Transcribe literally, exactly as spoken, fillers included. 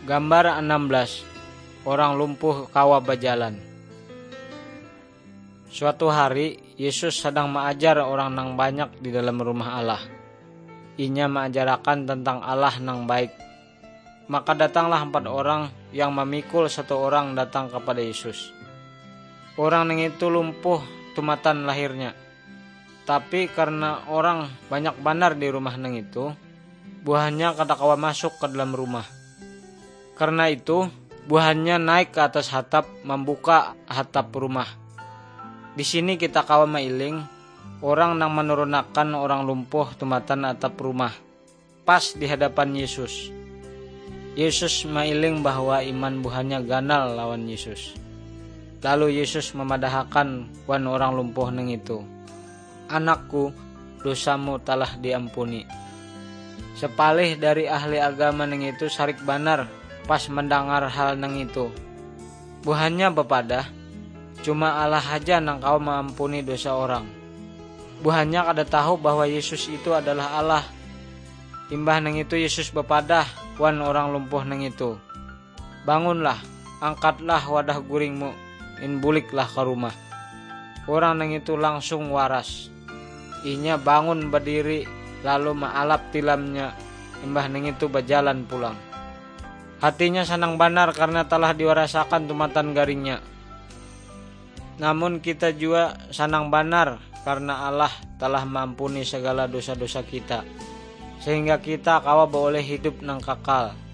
Gambar enam belas. Orang lumpuh kawa bajalan. Suatu hari, Yesus sedang mengajar orang nang banyak di dalam rumah Allah. Inya mengajarkan tentang Allah nang baik. Maka datanglah empat orang yang memikul satu orang datang kepada Yesus. Orang nang itu lumpuh tumatan lahirnya. Tapi karena orang banyak banar di rumah nang itu, buahnya kada kawa masuk ke dalam rumah. Karena itu, buahnya naik ke atas hatap, membuka hatap rumah. Di sini kita kawa mailing orang nang menurunkan orang lumpuh tumatan atap rumah, pas di hadapan Yesus. Yesus mailing bahwa iman buahnya ganal lawan Yesus. Lalu Yesus memadahkan wan orang lumpuh nang itu. Anakku, dosamu telah diampuni. Sepalih dari ahli agama nang itu sarik banar pas mendengar hal nang itu. Buahnya bepadah, cuma Allah aja nang kau mengampuni dosa orang. Buahnya kada tahu bahwa Yesus itu adalah Allah. Imbah nang itu Yesus bepadah wan orang lumpuh nang itu. Bangunlah, angkatlah wadah guringmu, in buliklah ke rumah. Orang nang itu langsung waras. Inya bangun berdiri lalu maalap tilamnya. Imbah nang itu berjalan pulang. Hatinya senang banar karena telah diwarasakan tumatan garingnya. Namun kita juga senang banar karena Allah telah mengampuni segala dosa-dosa kita, sehingga kita kawa boleh hidup nang kakal.